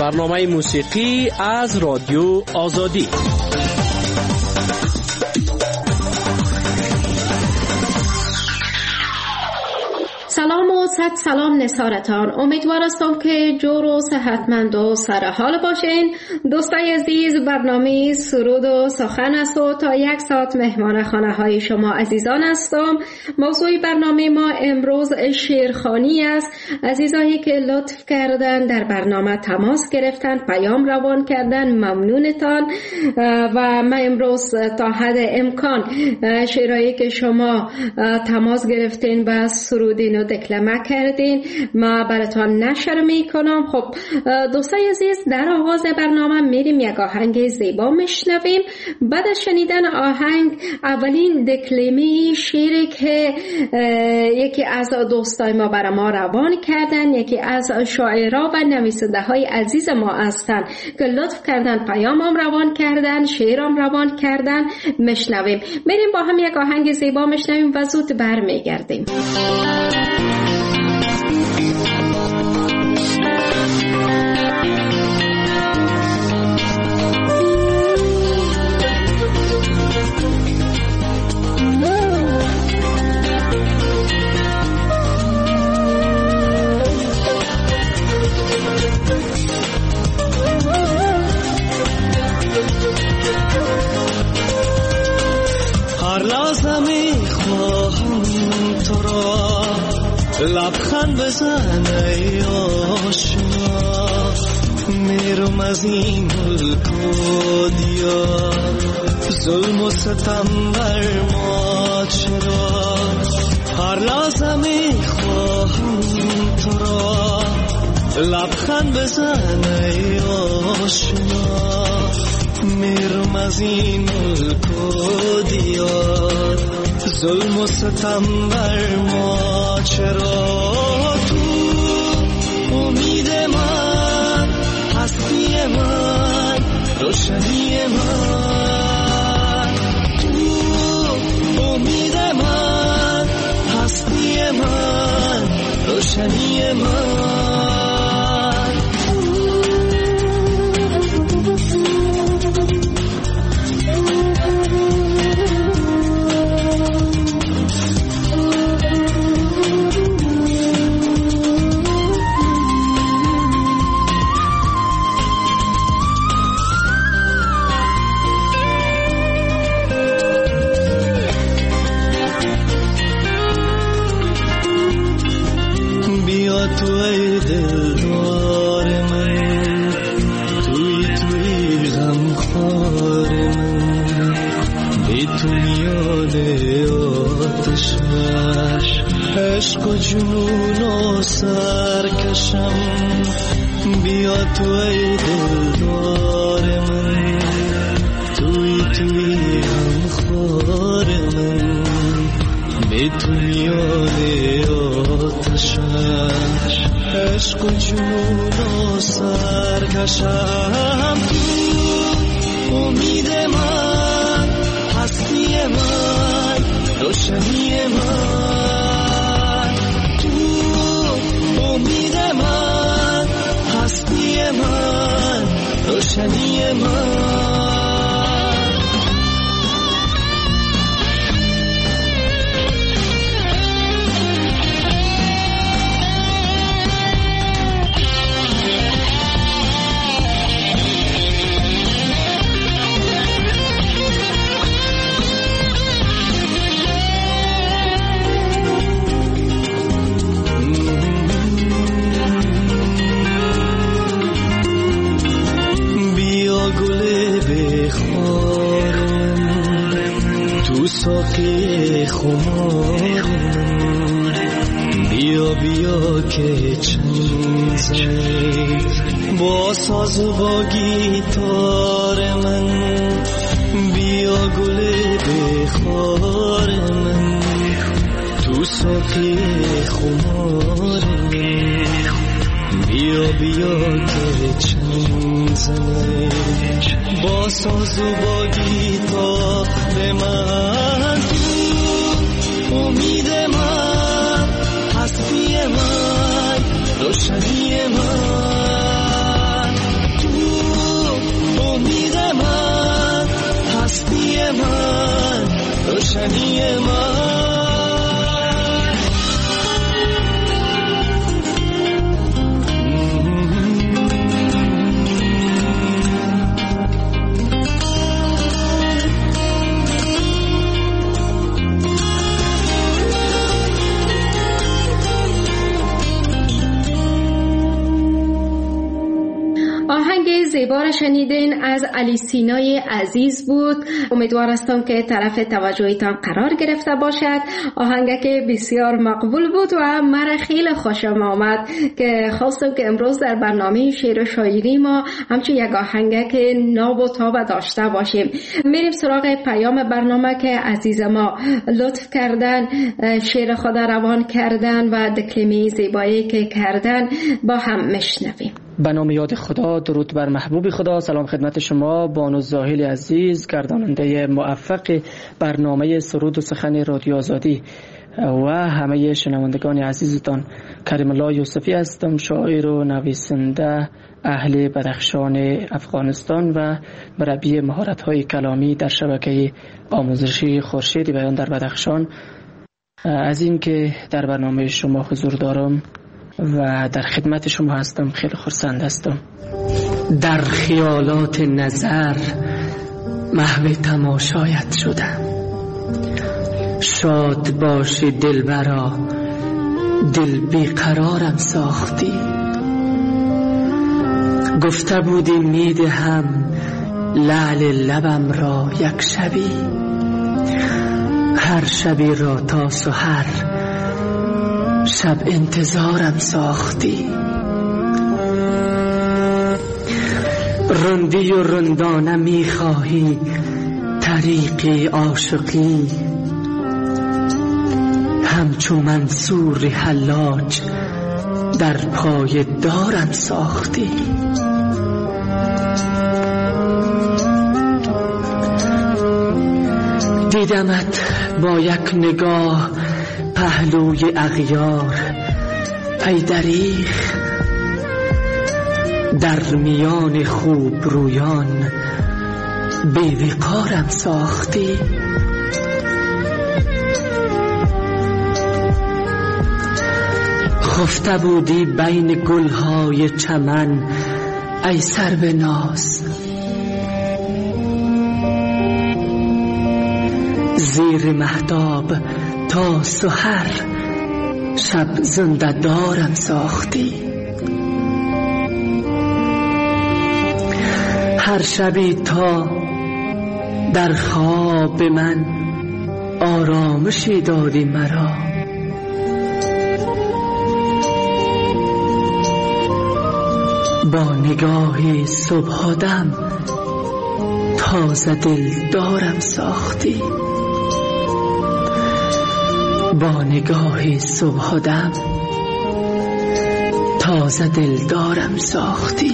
برنامه موسیقی از رادیو آزادی. سلام و صد سلام نثارتان. امیدوار هستم که جور و صحتمند و سر حال باشین. دوستای عزیز، برنامه سرود و سخن است و تا 1 ساعت مهمان خانه های شما عزیزان هستم. موضوع برنامه ما امروز شعرخوانی است. عزیزانی که لطف کردن در برنامه تماس گرفتن، پیام روان کردن، ممنونتان. و ما امروز تا حد امکان شعرهایی که شما تماس گرفتین و سرودین و دکلمه کردین ما براتون نشر میکنم. خب دوستای عزیز، در آغاز برنامه میریم یک آهنگ زیبا میشنویم. بعد از شنیدن آهنگ اولین دکلمه شعری که یکی از دوستای ما برای ما روان کردن، یکی از شاعرها و نویسنده های عزیز ما هستن که لطف کردن پیامم روان کردن، شعرم روان کردن، میشنویم. میریم با هم یک آهنگ زیبا میشنویم و زود برمیگردیم. لبخند بزن ای آشنا، میرم از این ملک و دیار، ظلم و ستم بر ما چرا؟ هر لحظه میخواهم تو را، لبخند بزن ای آشنا، میرم از این ملک و دیار، ظلم و ستم بر ما چرا؟ تو امید من، هستی من، روشنی من، تو امید من، هستی من، روشنی من. تو ای دلدار من، توی غمخوار من، بی تو میاد آتشش، عشق و جنون و سرکشم. بیا تو ای دلدار من، توی غمخوار من، بی تو میاد آتشش، عشق و جنون و سرکشم. تو امید من، هستی من، روشنی من، تو امید من، هستی من، روشنی من. ساقی خمار من، بیا بیا که چنگ زنی با ساز و با گیتار من، بیا گل بخار من، تو ساقی خمار من، بیا بیا که چنگ زنی با ساز و با گیتار من. تو امید من، هستی من، روشنی من، گلشنی من. آهنگ زیبا را شنیدین از علی سینای عزیز بود. امیدوار هستم که طرف توجهتان قرار گرفته باشد. آهنگ که بسیار مقبول بود و مرا خیلی خوشم آمد که خواستم که امروز در برنامه شعر و شاعری ما همچون یک آهنگ که ناب و تاب داشته باشیم. میریم سراغ پیام برنامه که عزیز ما لطف کردن، شعر خود روان کردن و دکلمه زیبایی که کردن با هم میشنویم. به نام یاد خدا، درود بر محبوب خدا. سلام خدمت شما بانو زاهل عزیز، گرداننده موفق برنامه سرود و سخن رادیو آزادی و همه شنوندگان عزیزتان. کریم الله یوسفی هستم، شاعر و نویسنده اهل بدخشان افغانستان و مربی مهارت‌های کلامی در شبکه آموزشی خورشید بیان در بدخشان. از این که در برنامه شما حضور دارم و در خدمت شما هستم خیلی خرسند هستم. در خیالات نظر محو تماشایت شدم. شاد باشی دلبرا، دل بیقرارم ساختی. گفته بودی میدهم لعل لبم را یک شبی، هر شبی را تا سحر شب انتظارم ساختی. رندی و رندانه میخواهی طریقی عاشقی، همچو منصور حلاج در پای دارم ساختی. دیدمت با یک نگاه پهلوی اغیار، ای دریغ در میان خوب رویان بی وقارم ساختی. خفته بودی بین گلهای چمن، ای سرو ناز زیر مهتاب تا سحر شب زنده دارم ساختی. هر شبی تا در خواب من آرامشی دادی مرا، با نگاهی صبح دم تازه دل دارم ساختی. با نگاهی صبح دم تازه دل دارم ساختی.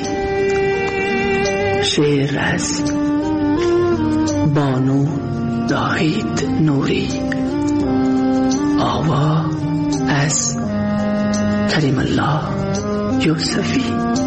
شعر از بانو زاهد نوری، آوا از کریم الله یوسفی.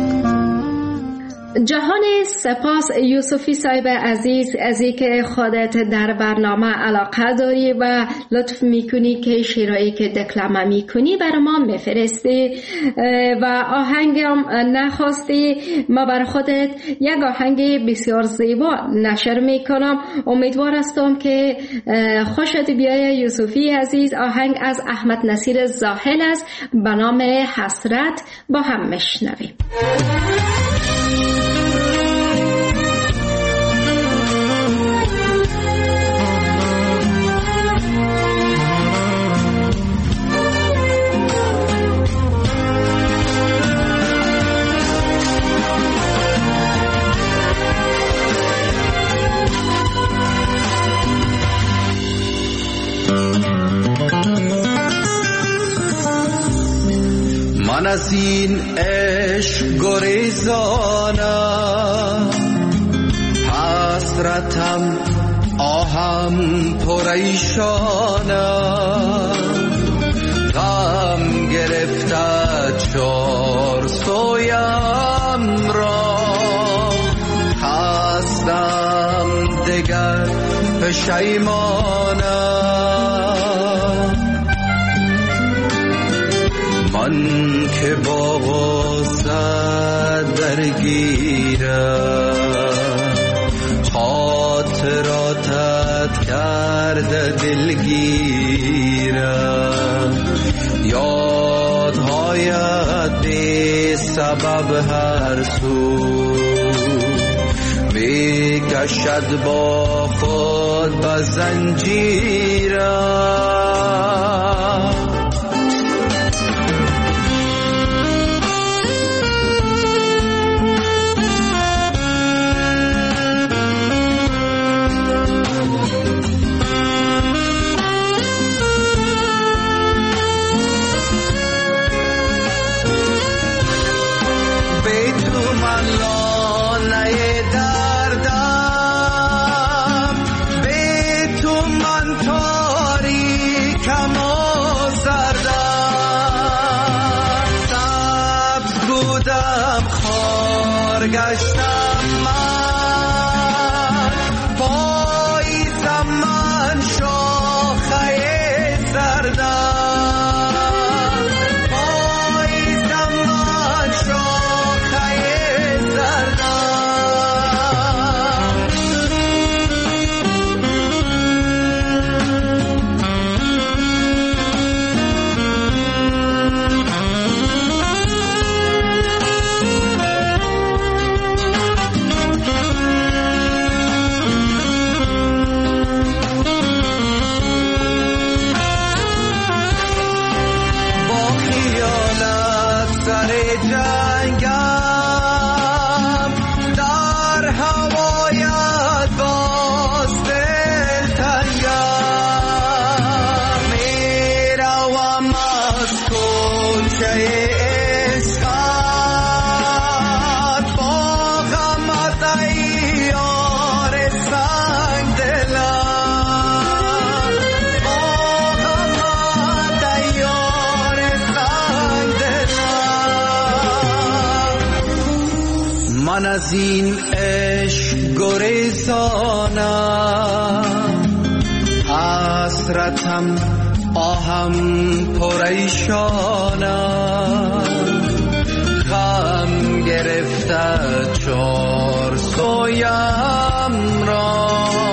جهان سپاس یوسفی صاحب عزیز از اینکه خودت در برنامه علاقه داری و لطف میکنی که شعرهایی که دکلمه میکنی برای ما میفرستی و آهنگم نخواستی. ما برای خودت یک آهنگ بسیار زیبا نشر میکنم. امیدوار هستم که خوشت بیای یوسفی عزیز. آهنگ از احمد نصیر زاهل است به نام حسرت، با هم میشنویم. من از این عشق گریزانم، حسرتم آهم پریشانم، غم گرفته چار سویم را، هستم دگر پشیمانم. من که با غصت درگیرم، خاطراتت کرده دلگیرم. یادهایت بی سبب هر سو می کشد با خود به زنجیرم. گشتم من، پاییزم من شاخه سردم، پاییزم من شاخه من از این عشق گریزانم، حسرتم آهم پریشانم. غم گرفته چار سویم را،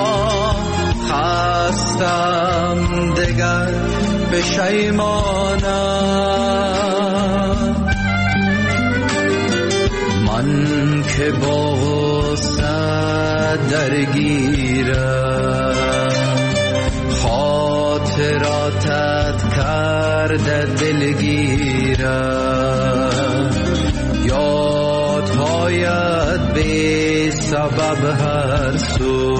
خستم دگر پشیمانم. من که با غصت درگیرم، خاطراتت کرده دلگیرم. یادهایت بی سبب هر سو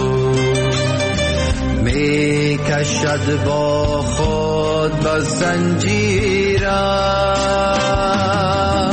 می کشد با خود به زنجیرم.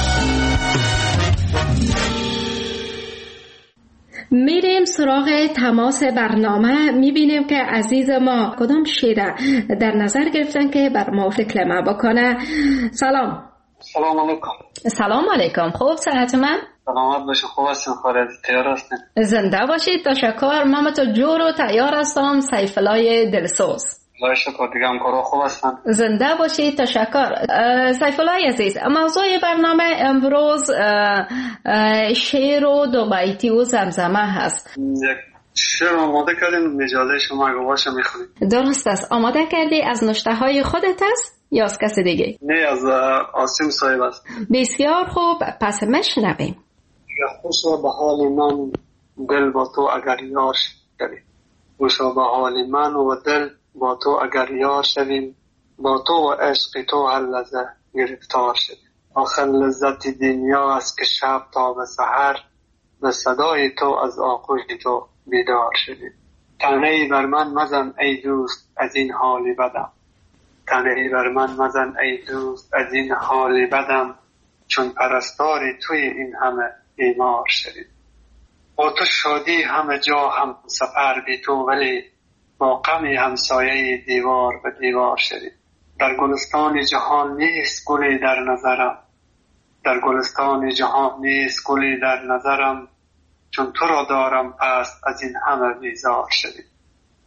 میریم سراغ تماس برنامه. میبینیم که عزیز ما کدام شعر در نظر گرفتن که بر ما فکر بکنه. سلام. سلام علیکم. سلام علیکم. خوب صحت من؟ سلامت باشید. خوب هستین؟ خارج تیار هستین؟ زنده باشید. تشکر. من تو جور و تیار هستم. سیفالله دلسوز. خدا شکر. دیگه همکارا خوب هستن؟ زنده باشید. تشکر. سیفالله عزیز، موضوع برنامه امروز شعر و دو بیتی و زمزمه هست. یک شعر آماده کردیم، اجازه شما اگه باشه میخونیم. درست است. آماده کردی؟ از نوشته های خودت است یا از کس دیگه؟ نه، از آسیم صاحب است. بسیار خوب، پس مشنویم. خوشا به حال من دل با تو اگر یار شویم، خوشا به حال من و دل با تو اگر یار شویم، با تو و عشق تو هر لحظه گرفتار شویم. آخر لذت دنیا است که شب تا به سحر، به صدای تو از آغوش تو بیدار شویم. طعنه‌ای بر من مزن ای دوست از این حالی بدم، طعنه‌ای بر من مزن ای دوست از این حالی بدم، چون پرستاری توی این همه بیمار شدیم. با تو شادی همه جا هم سفر بی تو، ولی با غم همسایه دیوار به دیوار شدیم. در گلستان جهان نیست گلی در نظرم، در گلستان جهان نیست گلی در نظرم، چون تو را دارم پس از این همه بیزار شدیم.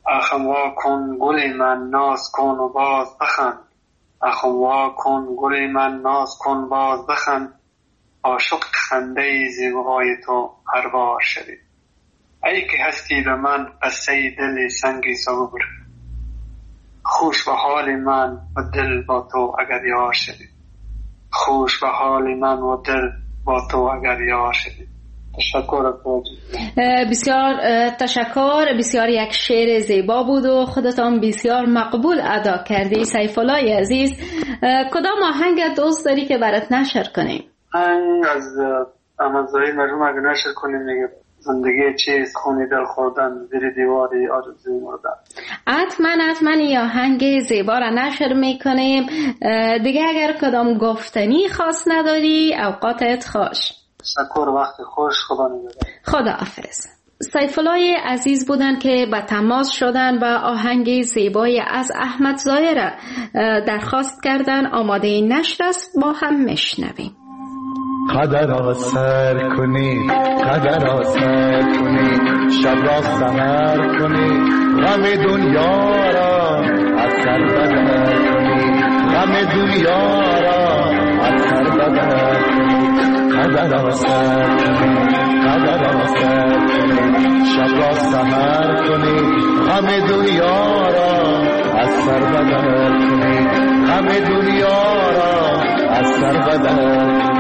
اخم وا کن گل من ناز کن و باز بخند، اخم وا کن گل من ناز کن باز بخند، عاشق خنده زیبای تو هر بار شوید. ای که هستی به من قصه دل سنگی صبور، خوش به حال من و دل با تو اگر یار شوید، خوش به حال من و دل با تو اگر یار شوید. تشکر. بسیار تشکر. بسیار یک شعر زیبا بود و خودتان بسیار مقبول ادا کردی سیف الله عزیز. کدام آهنگ دوست داری که برات نشر کنیم؟ از امانزایی مرحوم اگه نشر کنیم میگه زندگی چیست خونی دل خوردن زیر دیواری آرزوی مردن. حتما این آهنگ زیبا را نشر میکنیم. دیگه اگر کدام گفتنی خاص نداری اوقاتت خوش. تشکر. وقت خوش. خدا نگهدار. خداحافظ. سیف الله عزیز بودن که به تماس شدن و آهنگ زیبای از احمد ضایع را درخواست کردن. آماده نشر است، با هم میشنویم. قدر را سر کنی، قدر را سر کنی، شب را سحر کنی، غم دنیا را از سر بدر کنی، غم دنیا را از سر بدر کنی. قدر را سر کنی، قدر را سر کنی، شب را سحر کنی، غم دنیا را از سر بدر کنی، غم دنیا را از سر بدر کنی.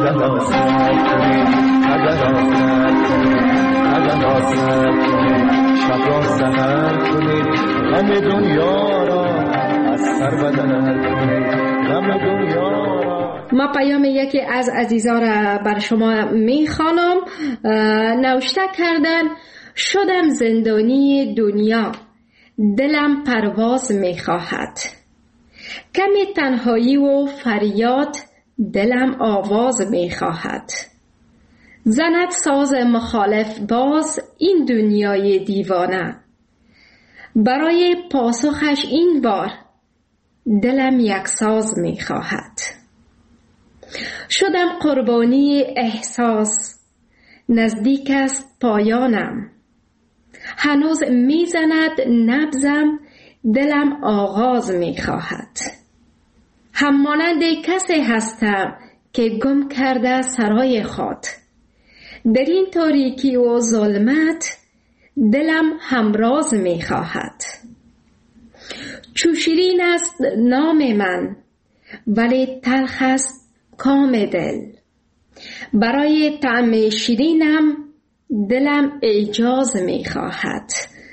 قدر را سر کنی قدر را سر کنی قدر را سر کنی شب را سحر کنی غم دنیا را از سر بدر کنی غم دنیا را. ما پیام یکی از عزیزان را بر شما میخوانم. نوشته کردن شدم زندانی دنیا، دلم پرواز میخواهد، کمی تنهایی و فریاد دلم آواز میخواهد. زند ساز مخالف باز این دنیای دیوانه، برای پاسخش این بار دلم یک ساز میخواهد. شدم قربانی احساس، نزدیک است پایانم، هنوز میزند نبضم دلم آغاز میخواهد. همانند کسی هستم که گم کرده سرای خود، در این تاریکی و ظلمت دلم همراز میخواهد. چو شیرین است نام من ولی تلخ است کام دل، برای طعم شیرینم دلم اعجاز میخواهد.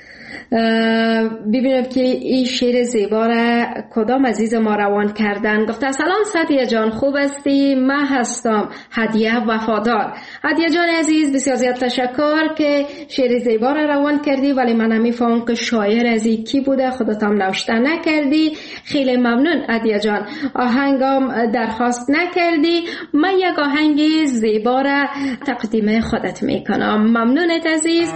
ببینم که این شعر زیبا را کدام عزیز ما روان کردن. گفته سلام سعدیه جان، خوب هستی؟ من هستم هدیه وفادار. هدیه جان عزیز بسیار زیاد تشکر که شعر زیبا را روان کردی، ولی من نمیفهم که شاعر از کی بوده، خودت هم نوشته نکردی. خیلی ممنون هدیه جان، آهنگم درخواست نکردی. من یک آهنگ زیبا را تقدیم خودت میکنم. ممنونت عزیز.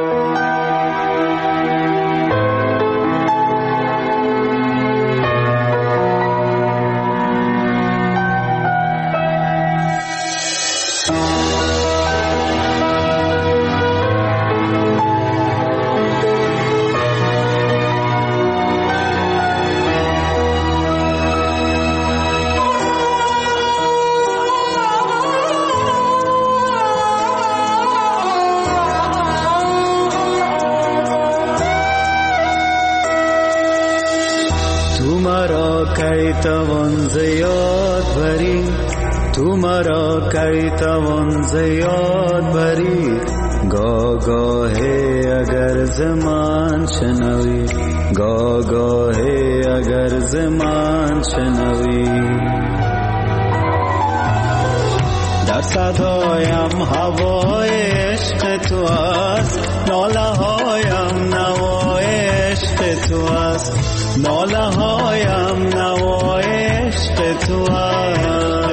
کی توان زیاد بری، تو مرا کی توان زیاد بری، گاگاهی اگر زمان شنوی، گاگاهی اگر زمان شنوی. در صدایم هوای عشق تو است، ناله هایم نوای عشق تو است، ناله هایم نوای عشق تو است.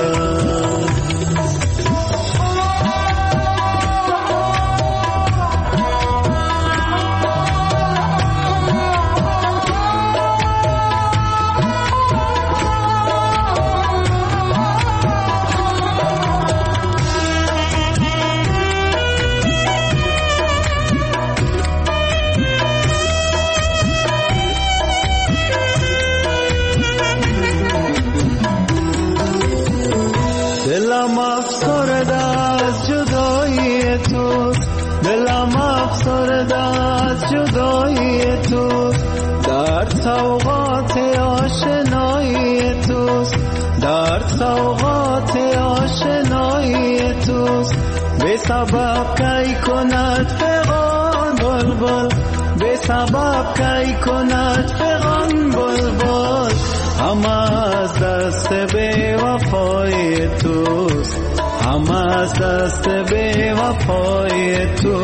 دلم افسرده از جدایی تو، دلم افسرده از جدایی تو، در سوغات آشنایی توست، در سوغات آشنایی توست. به سبب کی کند فغان بلبل، به سبب کی کند فغان بلبل، همه از دست بی وفای توست، همه از دست بی وفای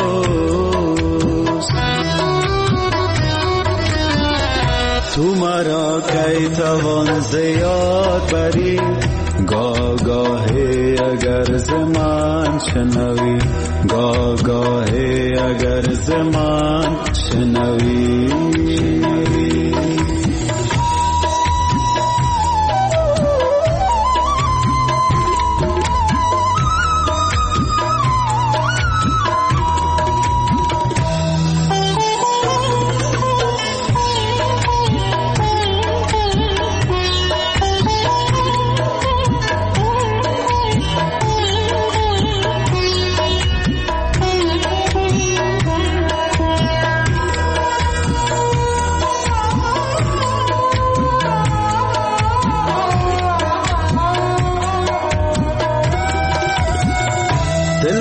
توست. تو مرا کی توان زیاد بری، گاگاهی اگر زمان شنوی، گاگاهی اگر زمان شنوی.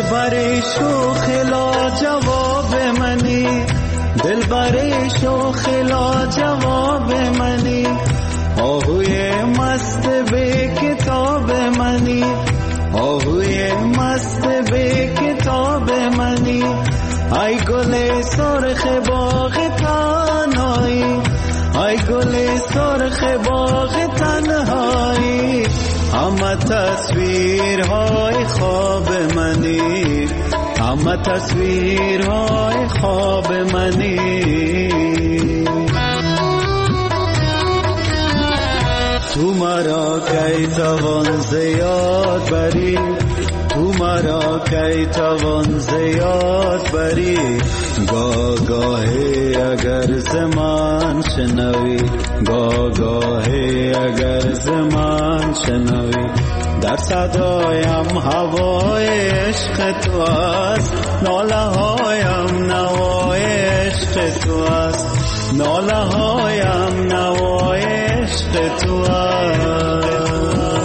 دلبر شوخ لاجواب منی، دلبر شوخ لاجواب منی، آهوی مست به کتاب منی، آهوی مست به کتاب منی، ای گل سرخ باغ تنهایی، ای گل سرخ باغ تنهایی، همه تصویرهای خواب منی، همه تصویرهای خواب منی. تو مرا کی توان زیاد بری، تو مرا کی توان زیاد بری، گاهی اگر زمان شنوی، گاهی اگر زمان شنوی، در صدایم هوای عشق تو است، ناله هایم نوای عشق تو است، ناله هایم نوای عشق تو است.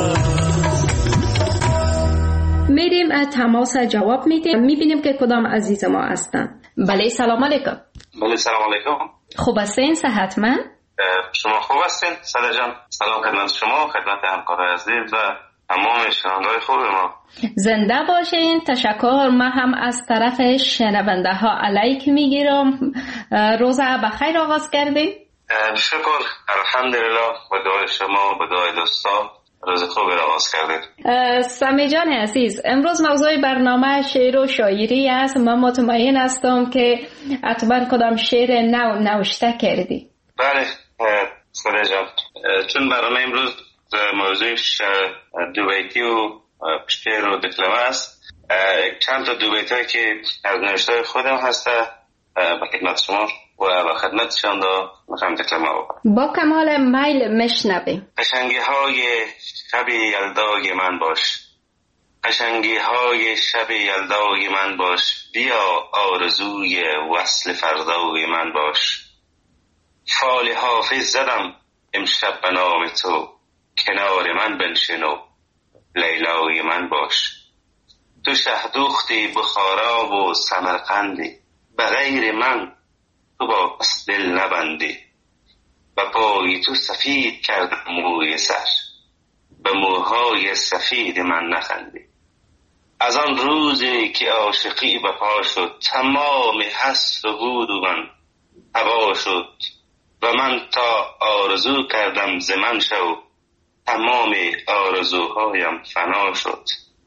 میریم تماس جواب میدیم، میبینیم که کدام عزیز ما هستن. بله سلام علیکم. بله سلام علیکم. خوب هستین؟ صحتمند؟ شما خوب هستین؟ صدا جان سلام خدمت شما، خدمت همکارای عزیز و تمام شنونده‌های خوب ما. زنده باشین. تشکر. من هم از طرف شنونده ها علیک میگیرم. روز بخیر آغاز کردیم. شکر الحمدلله، با دعای شما و دعای دوستا روز خوبی را آغاز کردید. سمی جان عزیز، امروز موضوع برنامه شعر و شاعری است. من مطمئن هستم که حتما کدام شعر نوشته کردی. بله سمی جان، چون برنامه امروز موضوع دو بیتی و شعر و دکلمه است، چند تا دو بیتی که از نوشته خودم هسته با خدمت شما و با خدمت شما میخوام دکلمه بکنم. با کمال میل میشنویم. قشنگی های شب یلدای من باش، قشنگی های شب یلدای من باش، بیا آرزوی وصل فردای من باش. فال حافظ زدم امشب به نام تو، کنار من بنشینو لیلای من باش. تو شهدوختی بخارا و سمرقندی، به غیر من تو با دل نبندی. به پای تو سفید کردم موی سر، به موهای سفید من نخندی. از آن روزی که عاشقی به پا شد، تمام هست و بود و من هوا شد. و من تا آرزو کردم ز من شو، تمام آرزوهایم فنا شد.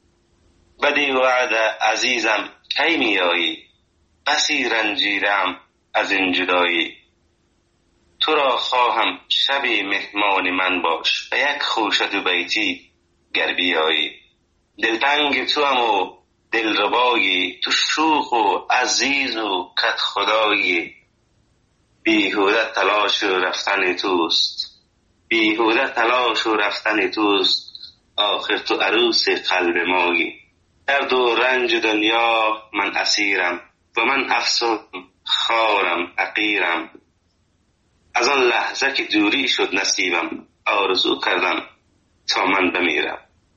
بدی وعده عزیزم کی می آیی، بسی رنجیدم از این جدایی. تو را خواهم شبی مهمان من باش، و یک خوشه دو بیتی گر بیایی. دلتنگ تو هم و دلربایی، تو شوخ و عزیز و کت خدایی. بیهوده تلاش و رفتن توست، بیهوده تلاش و رفتن توست، آخر تو عروس قلب مایی. درد و رنج دنیا من اسیرم، و من افسون خارم حقیرم. از آن لحظه که دوری شد نصیبم، آرزو کردم تا من بمیرم.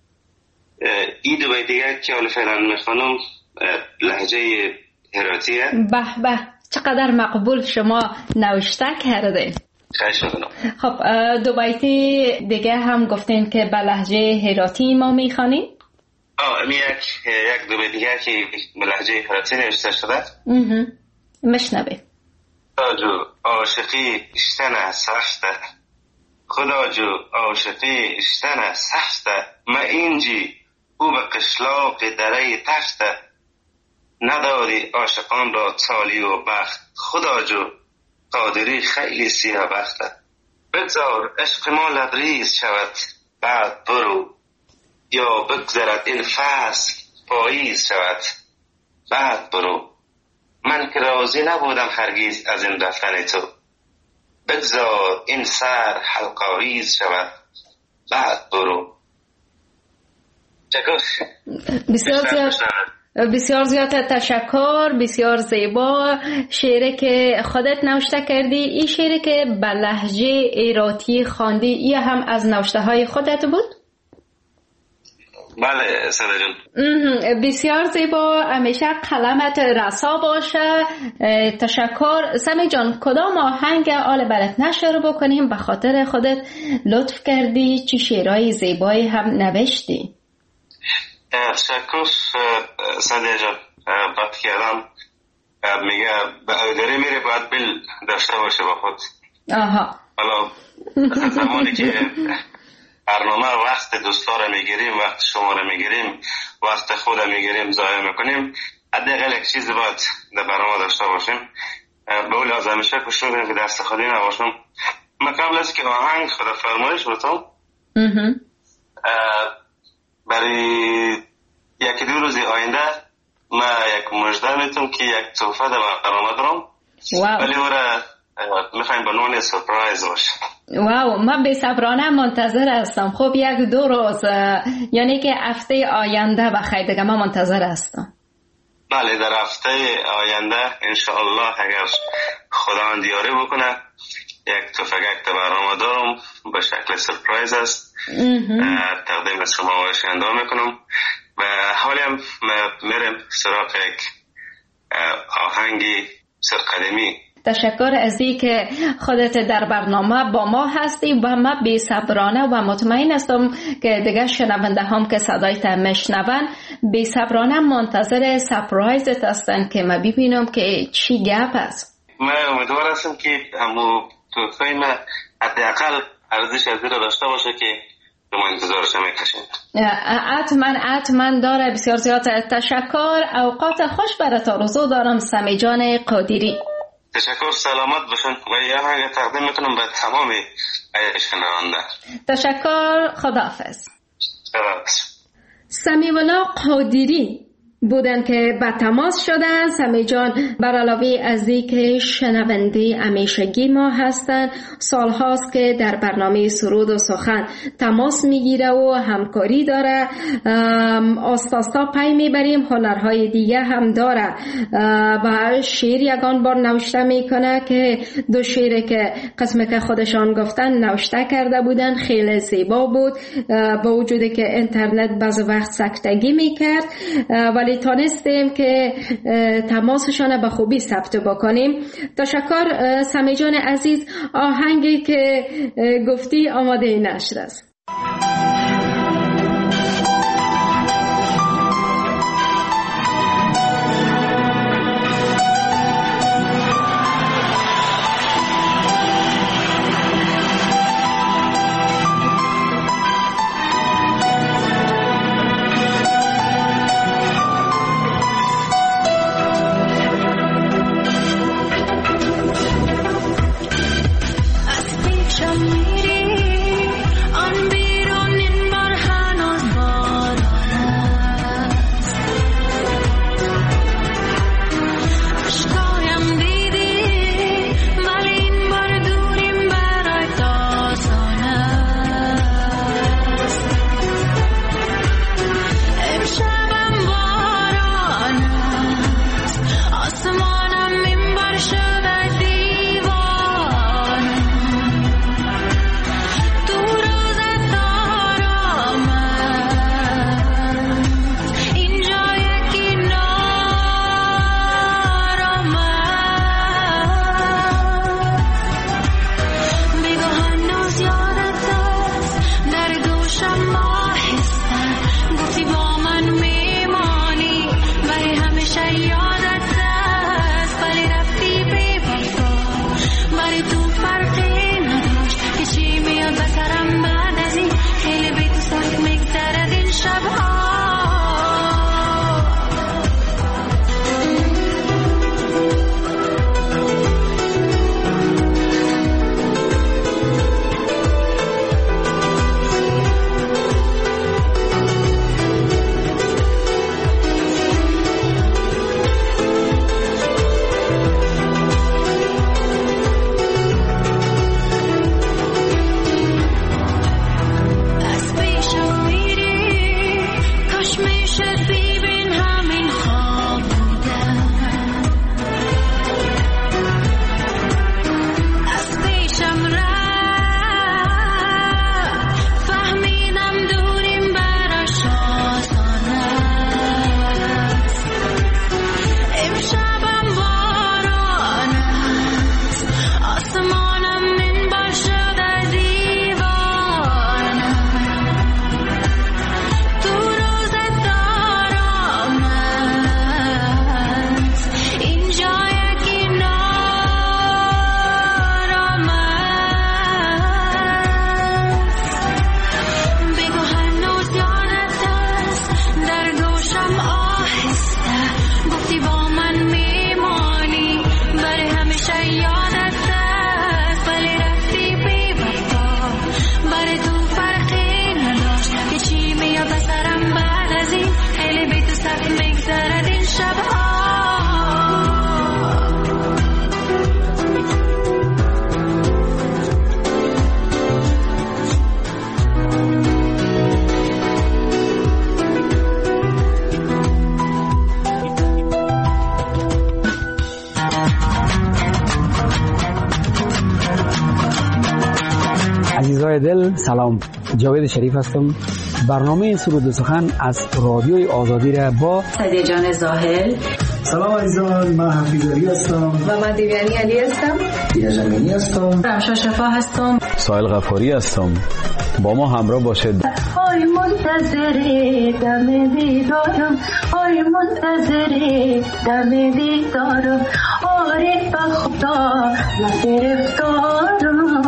این دو بیت دیگر که حالا فعلا میخوانم لهجه هراتیه. به به، چقدر مقبول شما نوشته کردین. خیلی شدنم. خب دو بیتی دیگه هم گفتین که به لهجه هراتی ما میخوانیم. یک دو بیت دیگر که به لهجه هراتی نوشته شده. مشنویم. خدا جو عاشقی اشتنه سخته، خدا جو عاشقی اشتنه سخته. ما اینجی او به قشلاق دره تخته، نداری عاشقان را سالی و بخت. خدا جو قادری خیلی سیاه بخته. بگذار عشق ما لبریز شود بعد برو، یا بگذرد این فصل پاییز شود بعد برو. من که راضی نبودم هرگیز از این رفتن تو، بگذار این سر حلقاویز شود بعد برو. بسیار زیاد تشکر. بسیار زیبا شعری که خودت نوشته کردی. این شعری که به لهجه هراتی خواندی، این هم از نوشته های خودت بود؟ بله صدا جان. بسیار زیبا، همیشه قلمت رسا باشه. تشکر. سمی جان، کدام آهنگ آل برات نشر بکنیم؟ به خاطر خودت لطف کردی، چی شعرهای زیبایی هم نوشتی. تشکر صدا جان. بات کردم میگه به اودری میره باید بل داشته باشه با خود. آها. حالا زمانی که برنامه وقت دوستا رو میگیریم، وقت شما رو میگیریم، وقت خود رو میگیریم، ضایع میکنیم، حداقل یک چیز باید در برنامه داشته باشیم. به اون لازم میشه کوشش کنیم که دست خودی نباشم. من قبل از که آهنگ خود فرمایش بتم برای یکی دو روز آینده من یک مژده میتونم که یک تحفه در برنامه دارم، ولی او را میخوایم به نوع سورپرایز باشه. واو، من بی صبرانه منتظر هستم. خب یک دو روز، یعنی که هفته آینده بخیر دیگه من منتظر هستم. بله در هفته آینده انشاءالله اگر خدا دیاری بکنه یک تفنگ برنامه دارم به شکل سورپرایز است، تقدیم شما و شنونده میکنم و حالی هم میرم سراغ یک آهنگی سرقدمی. تشکر از این که خودت در برنامه با ما هستی و من بی صبرانه و مطمئن هستم که دیگه شنونده هم که صدایت میشنون بی صبرانه منتظر سپرایزت هستن که من ببینم که چی گپ است. من امیدوار هستم که همو توفه من حداقل ارزش از رو داشته باشه که شما انتظارش میکشین. حتما داره. بسیار زیاد تشکر. اوقات خوش برات آرزو دارم سمی جان قادری. تشکر. سلامت باشن و یه آهنگ تقدیم میکنم به تمام شنونده. تشکر. خداحافظ. سلام. سمیولا قادری بودن که به تماس شدن. سمی جان بر علاوه از اینکه شنونده همیشگی ما هستن، سالهاست که در برنامه سرود و سخن تماس میگیره و همکاری داره. آستاستا پی میبریم، هنرهای دیگه هم داره و شعر یگان بار نوشته میکنه که دو شعر که قسمه که خودشان گفتن نوشته کرده بودن، خیلی زیبا بود با وجودی که اینترنت بعض وقت سکتگی میکرد، ولی تانستیم که تماسشان به خوبی ثبت بکنیم. تشکر سمی جان عزیز. آهنگی که گفتی آماده نشر است. میری آن بیرون صدای دل، سلام. جاوید شریف هستم. برنامه سرود و سخن از رادیوی آزادی را با سعدیه جان زاهل. سلام عزیزان، من حفیظ علی هستم و من دیویانی علی هستم. دیگه جمینی هستم. رمشا شفا هستم. سایل غفاری هستم. با ما همراه باشید. ای منتظر دم دیدارم، ای منتظر دم دیدارم، آره بخدا گرفتارم.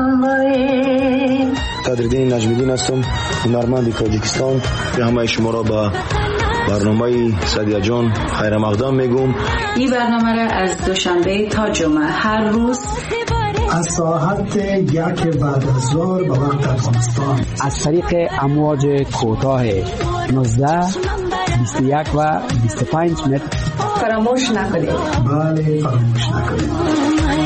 قدردین نجمیدین هستم، هنرمند تاجیکستان. همه شما را با برنامه سعدیه جان خیر مقدم میگم. این برنامه را از دوشنبه تا جمعه هر روز از ساعت 1 بعد از ظهر به وقت افغانستان از طریق امواج کوتاه 19 21 و 25 متر فراموش نکنید. بله، فراموش نکنید.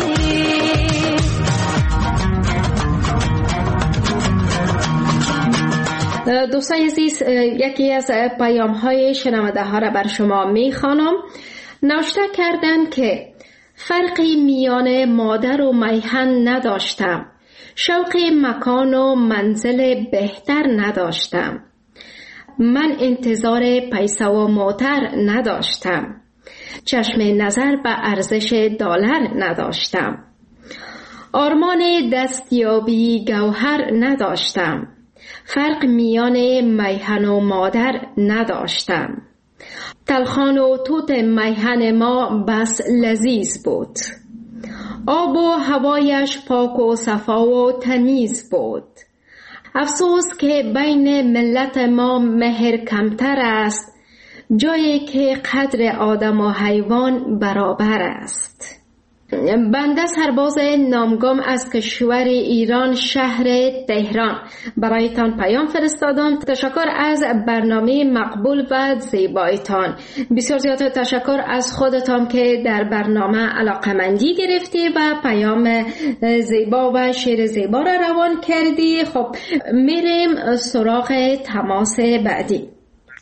دوستان عزیز، یکی از پیام های شنونده ها را بر شما می خوانم. نوشته کردند که فرقی میان مادر و میهن نداشتم، شوق مکان و منزل بهتر نداشتم، من انتظار پیسه و موتر نداشتم، چشم نظر به ارزش دلار نداشتم، آرمان دستیابی گوهر نداشتم، فرق میان میهن و مادر نداشتم، تلخان و توت میهن ما بس لذیذ بود، آب و هوایش پاک و صفا و تمیز بود، افسوس که بین ملت ما مهر کمتر است، جایی که قدر آدم و حیوان برابر است. بنده سرباز نامگم از کشور ایران، شهر تهران، برایتان پیام فرستادم. تشکر از برنامه مقبول و زیبایتان. بسیار زیاد تشکر از خودتان که در برنامه علاقمندی گرفتی و پیام زیبا و شعر زیبا را روان کردی. خب میریم سراغ تماس بعدی.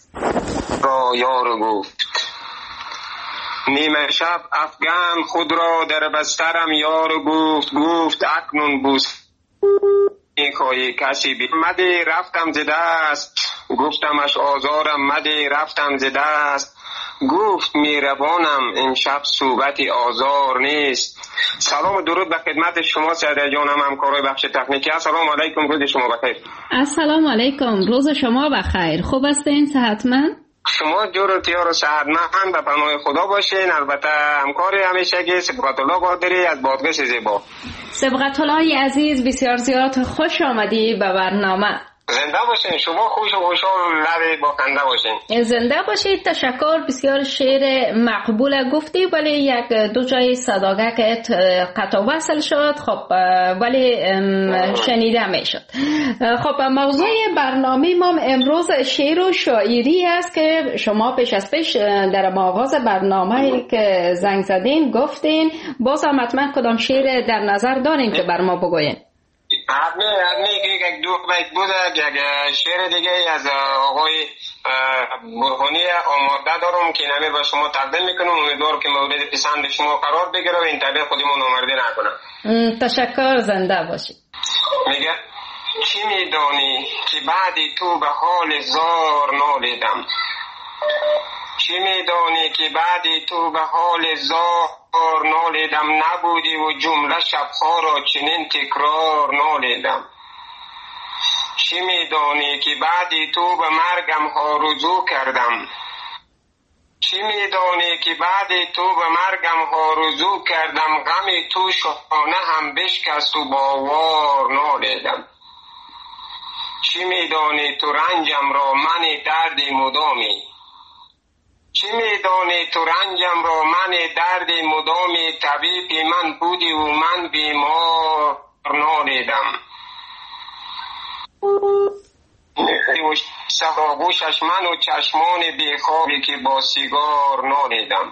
یارو گفت نیمه شب افغان خود را در بسترم، یارو گفت اکنون بوس میخواهی کسی مدی رفتم ز دست، گفتمش آزارم مدی رفتم ز دست، گفت میربانم امشب صحبت آزار نیست. سلام و درود به خدمت شما سعدیه جان، همکارای بخش تکنیکی. السلام علیکم، روز شما بخیر. السلام علیکم، روز شما بخیر. خوب هستین؟ صحتمند؟ شما جور و تیار و صحتمند به پناه خدا باشین. البته همکاری همیشگی سبقت الله قادری از بادغیس زیبا. سبقت الله عزیز، بسیار زیاد خوش آمدی به برنامه. زنده باشین، شما خوش و خوشحال لب با خنده باشین. زنده باشید. تشکر. بسیار شعر مقبول گفتی، ولی یک دو جای صداقت قطع وصل شد. خب ولی شنیده می شد. خب موضوع برنامه ما امروز شعر و شاعری است که شما پیش از پیش در آغاز برنامه که زنگ زدین گفتین. باز هم حتما کدام شعر در نظر دارین که بر ما بگوین؟ حتمی که یک دو بیت بود، یک شعر دیگه از آقای برهانی آماده دارم که نمی با شما تقدیم میکنم. امیدوار که مورد پسند شما قرار بگیره و این طبیع خودمون نامرده نکنم. تشکر، زنده باشید. میگه چی میدانی که بعدی تو به حال زار نالیدم، چی میدانی که بعدی تو به حال زار نالیدم، نبودی و جمله شبها را چنین تکرار نالیدم، چی میدانی که بعدی تو به مرگم ها رجوع کردم، چی میدانی که بعدی تو به مرگم ها رجوع کردم، غمی تو شانه هم بشکست و باور نالیدم، چی میدانی تو رنجم را من دردی مدامی، چی میدانی تو رنجم را من درد مدامی، طبیب من بودی و من بیمار نالیدم، سهاگوشش من و چشمان بیخوابی که با سیگار نالیدم،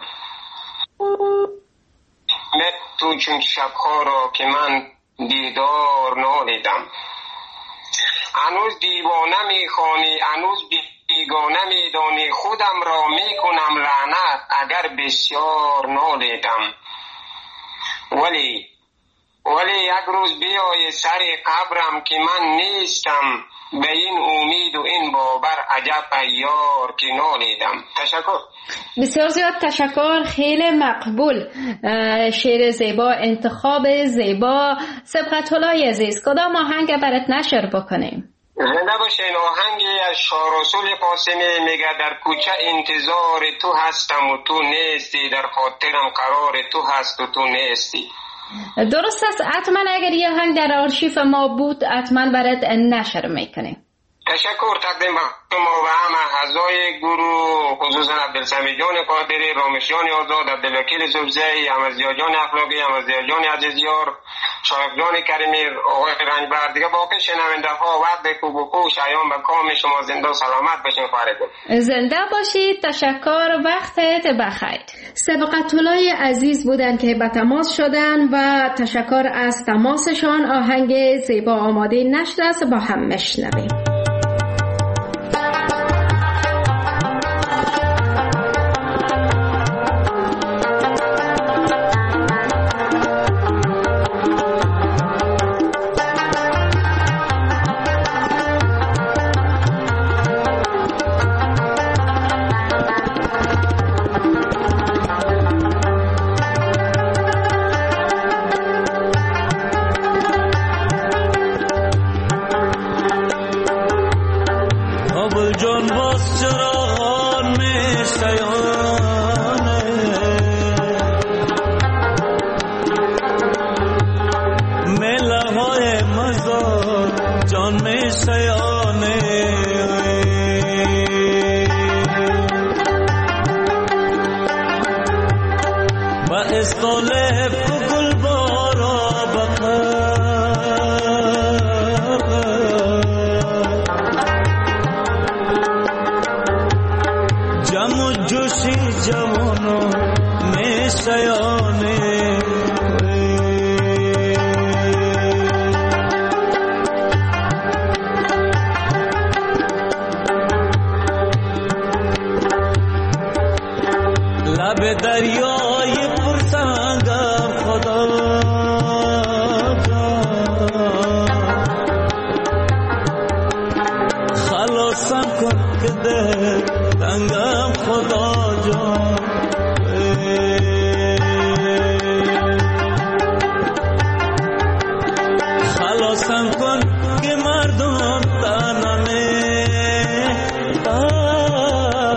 تو چون شبها را که من دیدار نالیدم، هنوز دیوانه میخوانی، هنوز بیگانه میدانی، خودم را میکنم لعنت اگر بسیار نالیدم، ولی یک روز بیای سر قبرم که من نیستم، به این امید و این باور عجب ایار که نالیدم. تشکر. بسیار زیاد تشکر، خیلی مقبول. شعر زیبا، انتخاب زیبا. سبقت‌الله عزیز، کدام آهنگ برات نشر بکنیم؟ زنده باشین. آهنگی از شاه رسول قاسمی میگه در کوچه انتظار تو هستم و تو نیستی، در خاطرم قرار تو هست و تو نیستی. درست است. حتما اگر یه آهنگ در آرشیف ما بود حتما برات نشر میکنیم. تشکر. تقدیم به شما و همه اعضای گروه، خصوصا عبدالسمیع جان قادری، رامش جان آزاد، عبدالوکیل سبزی، احمدضیا جان اخلاقی، احمدضیا جان عزیزیار، شایخ جان کریمی، آقای رنجبر، دیگه باقی شنونده ها وقت خوب و خوش ایام به کام شما زنده و سلامت باشین. خواهرتون زنده باشید. تشکر، وقتت بخیر. سبقت‌الله عزیز بودن که به تماس شدن و تشکر از تماسشان. آهنگ زیبا آماده نشده است، با هم مشنویم.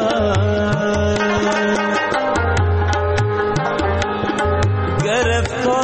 گرفتار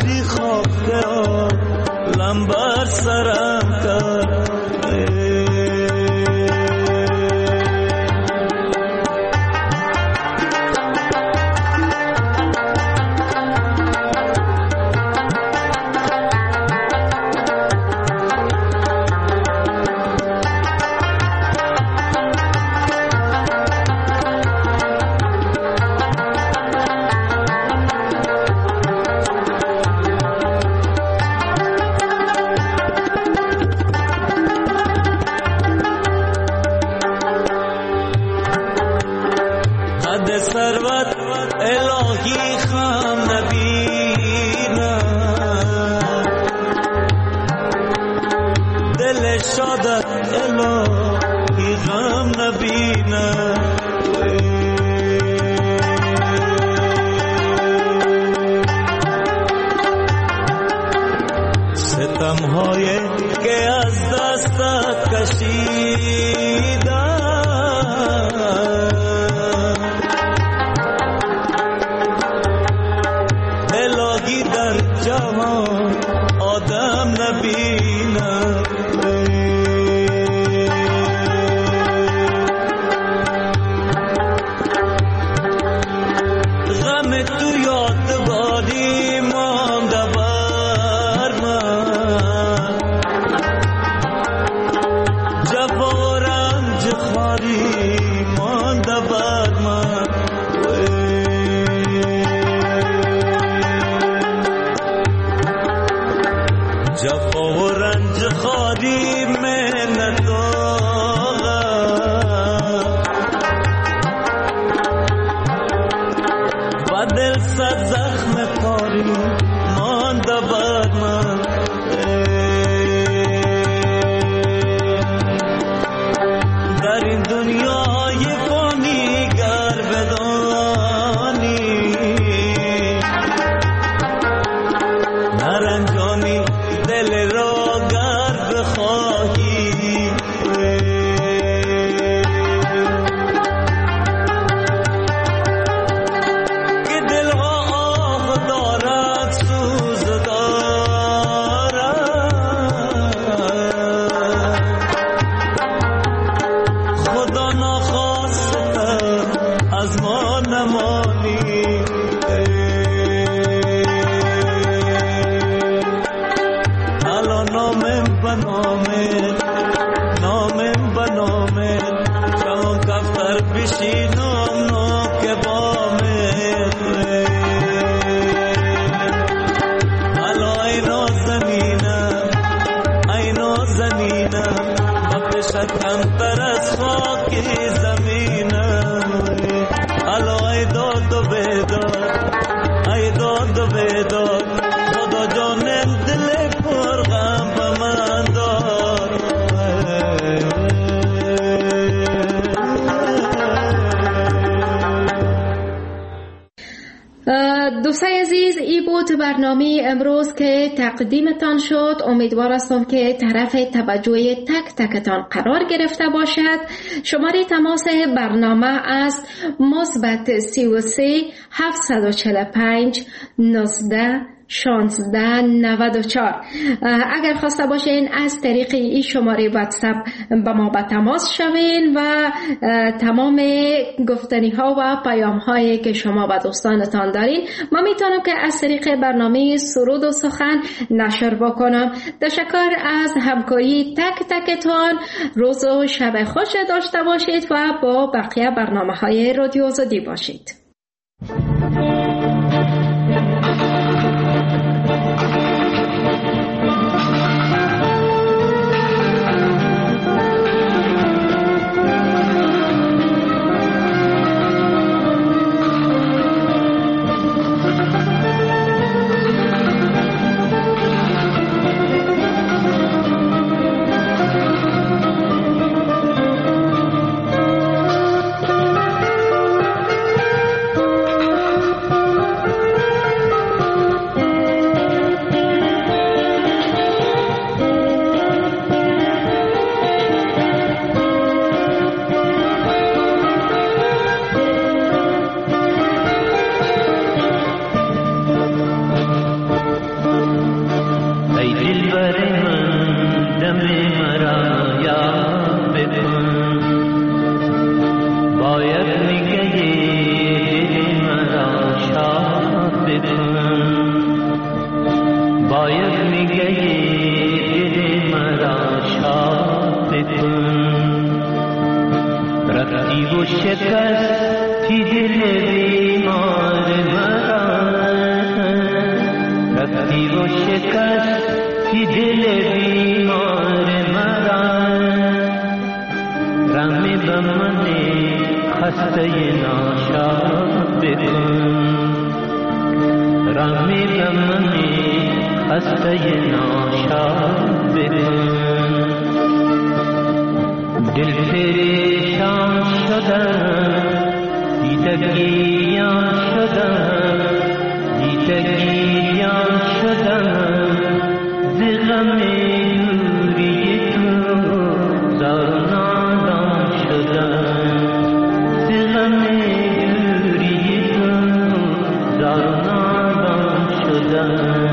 دیدی خواب که لم بر سرم کرد ثروت الهی خم نبینم دل شادت الهی غم نبینم ستم‌های که از دستت کشیدم جهان آدم نبینم غم تو یادگاری مانده بر من جفا و رنج خواری مانده بر من جفا و رنج خاری منت و دل صد زخم کاری مانده بر من در این دنیای فانی گر بدانی نرنجانی دل را گر بخواهی که دلها آه دارد سوز دارد خدا ناخواسته از ما نمانی نامم بنامت چون کفتر بشینم نوک بامت حالا ای نازنینم بپشت کمتر از خاک زمینم حالا ای داد و بیداد خدا جانم دل پر غم به من داد دوستای عزیز، ای بود برنامه امروز که تقدیمتان شد. امیدوار هستم که طرف توجه تک تکتان قرار گرفته باشد. شماره تماس برنامه است +33 745 19 1694. اگر خواسته باشین از طریق این شماره واتساپ با ما به تماس شوین و تمام گفتنی ها و پیام هایی که شما به دوستانتان دارین ما میتونم که از طریق برنامه سرود و سخن نشر بکنم. تشکر از همکاری تک تکتان. روز و شب خوش داشته باشید و با بقیه برنامه های رادیو آزادی باشید. شکستی دل بیمار مرا، رفتی و شکستی دل بیمار مرا. رحم به من خسته ناشاد بکن، رحم به من خسته ناشاد بکن. دل پریشان شدم، دیدگیان شدم، دیدگیان شدم. ز غم دوری تو زار و نالان شدم، ز غم دوری تو زار و نالان شدم.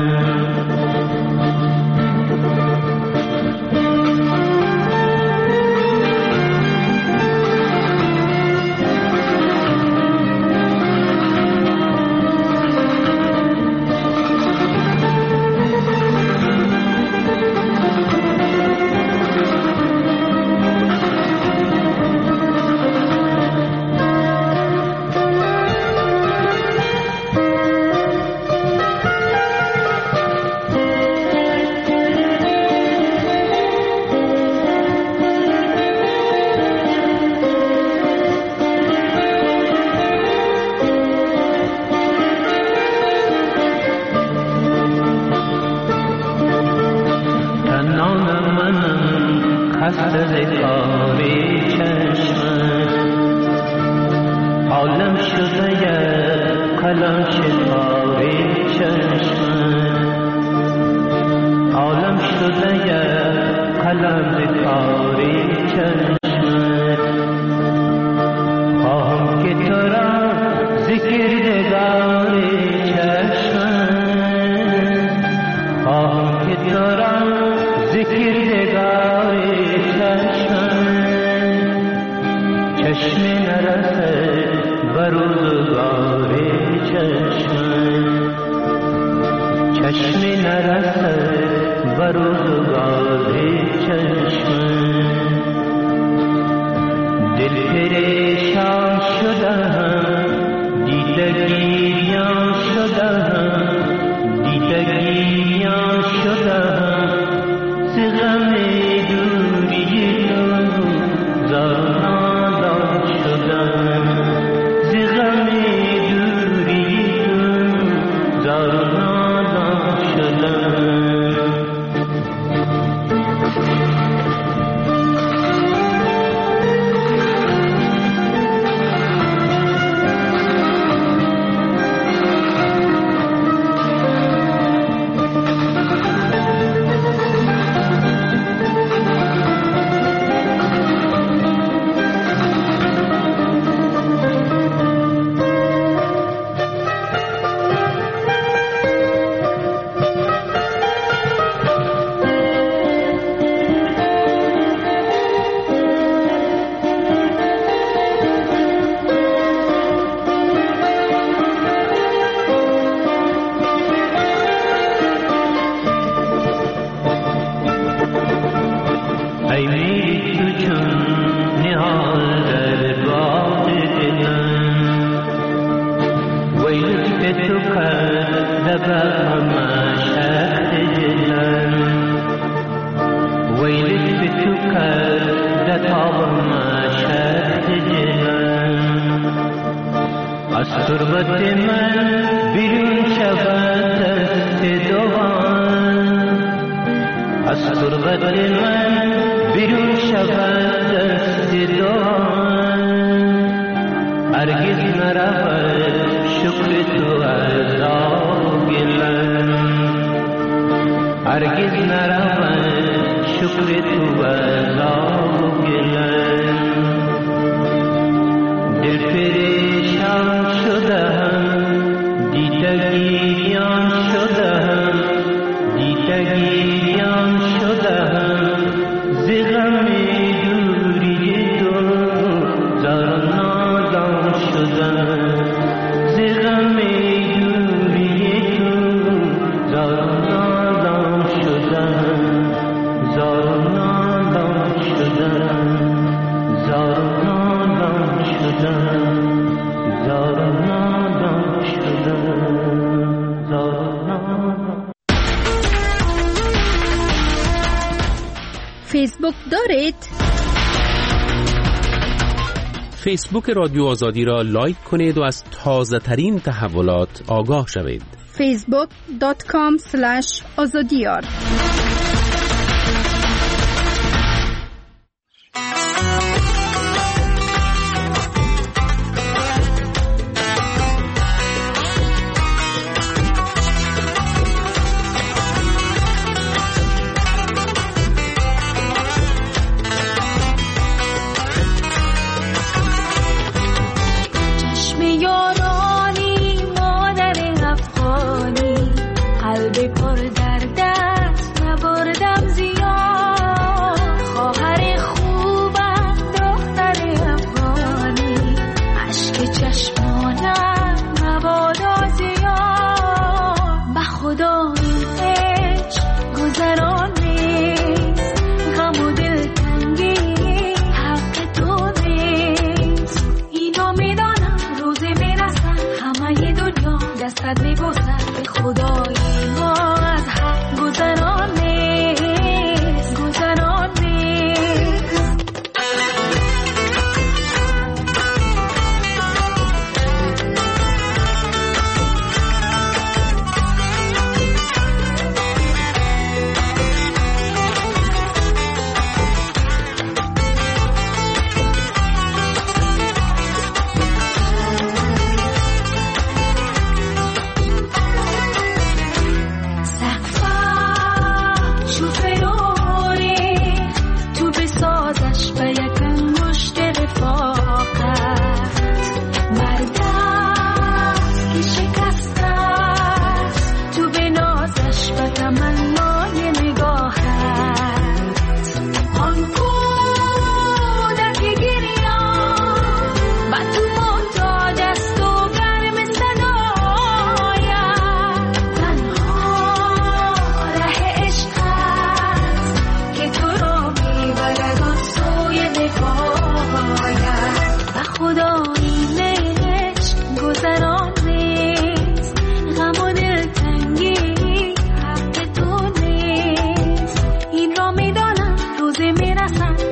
زار و نالان شدم فیسبوک دارید؟ فیسبوک رادیو آزادی را لایک کنید و از تازه ترین تحولات آگاه شوید. facebook.com/azadiyar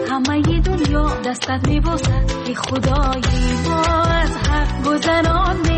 دستت میبوسد ای خدای ما از حق گذران